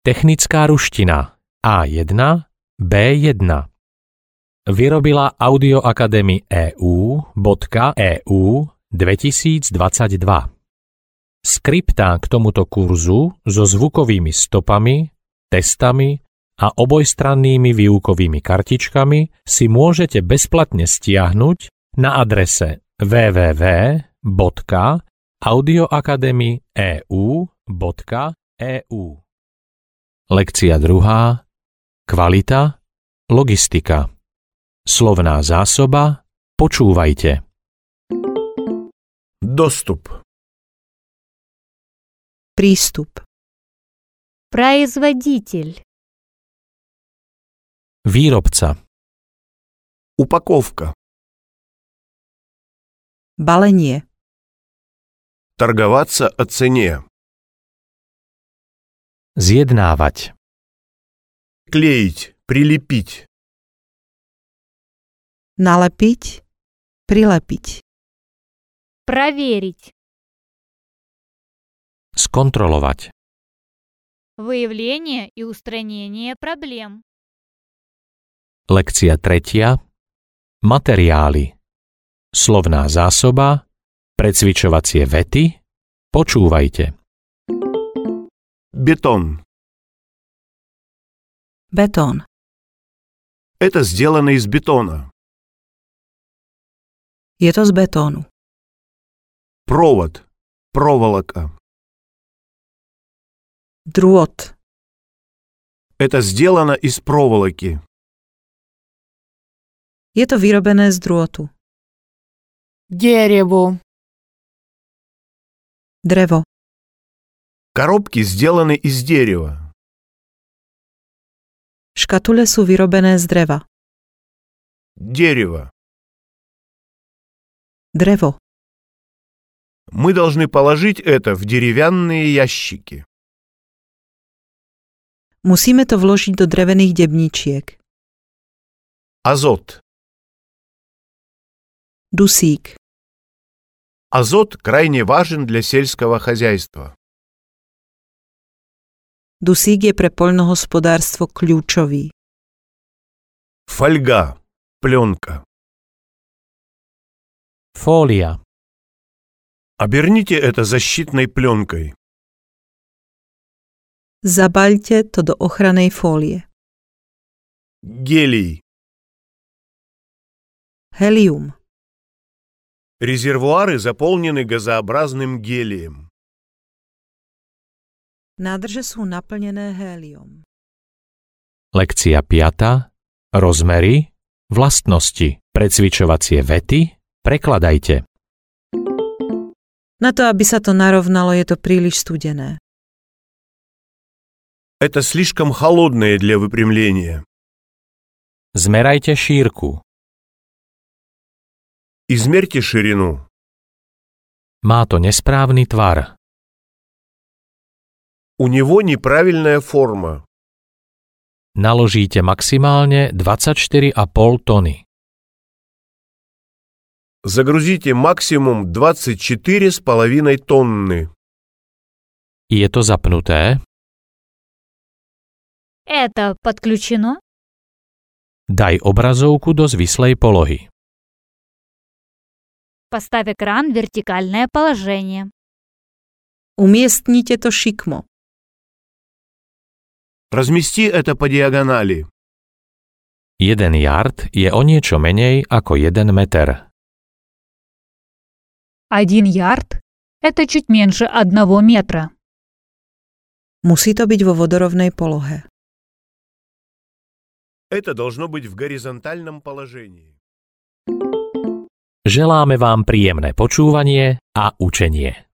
Technická ruština A1, B1. Vyrobila Audio Academy EU.EU 2022. Skriptá k tomuto kurzu so zvukovými stopami, testami a obojstrannými výukovými kartičkami si môžete bezplatne stiahnuť na adrese www.audioacademy.eu.eu. Lekcia 2. Kvalita, logistika. Slovná zásoba, počúvajte. Доступ. Prístup. Производитель. Výrobca. Упаковка. Balenie. Торговаться о цене. Zjednávať. Клеить, прилепить. Nalepiť. Prilepiť. Проверить. Skontrolovať. Выявление и устранение проблем. Lekcia 3. Materiály. Slovná zásoba, precvičovacie vety, počúvajte. Бетон. Betón. Это сделано из бетона. Je to z betónu. Провод. Проволока. Drôt. Это сделано из проволоки. Je to vyrobené z drôtu. Дерево. Drevo. Коробки сделаны из дерева. Škatule sú vyrobené z dreva. Дерево. Drevo. Мы должны положить это в деревянные ящики. Musíme to vložiť do drevených debničiek. Азот. Dusík. Азот крайне важен для сельского хозяйства. Dusík je pre poľnohospodárstvo kľúčový. Фольга. Пленка. Fólia. Оберните это защитной пленкой. Zabaľte to do ochrannej fólie. Гелий. Helium. Резервуары заполнены газообразным гелием. Nádrže sú naplnené hélium. Lekcia 5. Rozmery, vlastnosti, precvičovacie vety, prekladajte. Na to, aby sa to narovnalo, je to príliš studené. Это слишком холодное для выпрямления. Zmerajte šírku. Измерьте ширину. Má to nesprávny tvar. У него неправильная форма. Naložíte maximálne 24,5 tony. Загрузите максимум 24,5 тонны. Je to zapnuté? Это подключено? Daj obrazovku do zvislej polohy. Поставь экран в вертикальное положение. Umiestnite to šikmo. Размести это по диагонали. 1 yard je o niečo menej ako 1 meter. 1 ярд – это чуть меньше 1 метра. Musí to byť vo vodorovnej polohe. Это должно быть в горизонтальном положении. Želáme vám príjemné počúvanie a učenie.